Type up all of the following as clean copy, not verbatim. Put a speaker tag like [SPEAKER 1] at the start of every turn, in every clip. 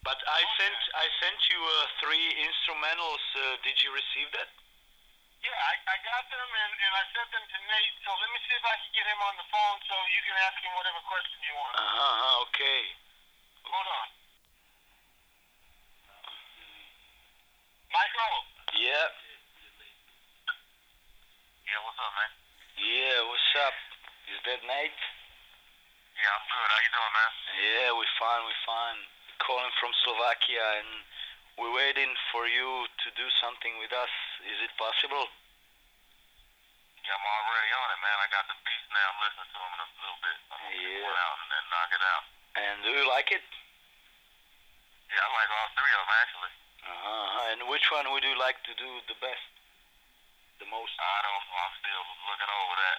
[SPEAKER 1] But I sent you three instrumentals. Did you receive that?
[SPEAKER 2] Yeah, I got them and I sent them to Nate. So let me see if I can get him on the phone so you can ask him whatever question you want.
[SPEAKER 1] Okay.
[SPEAKER 2] Hold on. Michael.
[SPEAKER 1] Yeah.
[SPEAKER 2] Yeah, what's up, man?
[SPEAKER 1] Yeah, what's up? Is that Nate?
[SPEAKER 2] Yeah, I'm good. How you doing, man?
[SPEAKER 1] Yeah, we're fine. Calling from Slovakia, and we're waiting for you to do something with us. Is it possible?
[SPEAKER 2] Yeah, I'm already on it, man. I got the beats now. I'm listening to them in a little bit. I'm gonna get one out and then knock it out.
[SPEAKER 1] And do you like it?
[SPEAKER 2] Yeah, I like all three of them, actually.
[SPEAKER 1] And which one would you like to do the best? The most?
[SPEAKER 2] I don't know. I'm still looking over that.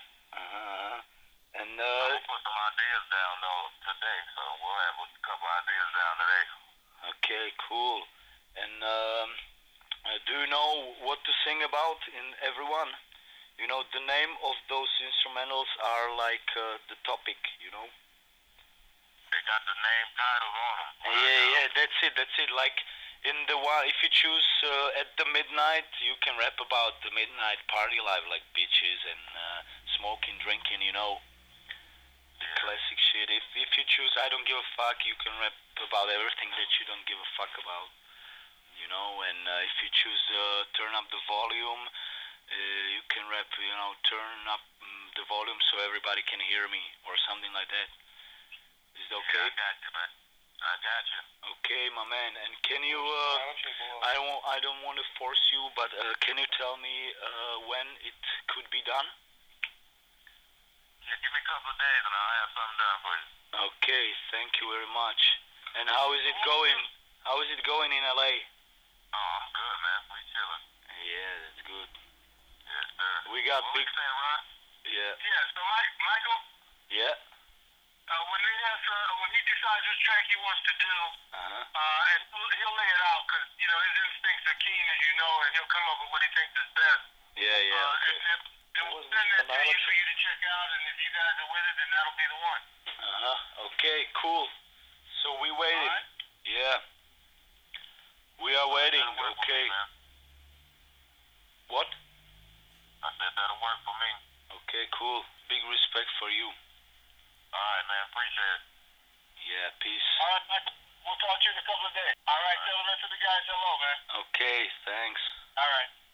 [SPEAKER 1] And
[SPEAKER 2] I'll put some ideas down, though, today. So we'll have a couple ideas down today.
[SPEAKER 1] Okay, cool. And do you know what to sing about in everyone? You know, the name of those instrumentals are like the topic, you know?
[SPEAKER 2] They got the name titles on them.
[SPEAKER 1] Yeah, that's it. Like, in the one, if you choose at the midnight, you can rap about the midnight party life, like bitches and smoking, drinking, you know? The classic shit. If you choose I don't give a fuck, you can rap about everything that you don't give a fuck about, you know? And if you choose turn up the volume, you can rap, you know, turn up the volume so everybody can hear me, or something like that. Is it okay?
[SPEAKER 2] Yeah, I got you, man. I got you.
[SPEAKER 1] Okay, my man. And can you, I don't want to force you, but can you tell me when it could be done?
[SPEAKER 2] Yeah, give me a couple of days and I'll have something done for you.
[SPEAKER 1] Okay, thank you very much. And how is it going? How is it going in LA?
[SPEAKER 2] Oh, I'm good, man. We chilling.
[SPEAKER 1] Yeah, that's good.
[SPEAKER 2] Yes, sir.
[SPEAKER 1] We got
[SPEAKER 2] what
[SPEAKER 1] big...
[SPEAKER 2] What you saying, Ron?
[SPEAKER 1] Yeah.
[SPEAKER 2] Yeah, so Michael?
[SPEAKER 1] Yeah?
[SPEAKER 2] When he decides which track he wants to do, and he'll lay it out, because, you know, his instincts are keen, as you know, and he'll come up with what he thinks is best.
[SPEAKER 1] Yeah, okay.
[SPEAKER 2] And we'll send that to you for you to check out, and if you guys are with it, then that'll be the one.
[SPEAKER 1] Okay, cool. So we waiting.
[SPEAKER 2] Right.
[SPEAKER 1] Yeah. We are waiting, okay.
[SPEAKER 2] Me,
[SPEAKER 1] what?
[SPEAKER 2] I said that'll work for me.
[SPEAKER 1] Okay, cool. Big respect for you.
[SPEAKER 2] Alright, man. Appreciate it.
[SPEAKER 1] Yeah, peace.
[SPEAKER 2] Alright, Michael. We'll talk to you in a couple of days. Alright, tell the rest of the guys hello, man.
[SPEAKER 1] Okay, thanks.
[SPEAKER 2] Alright.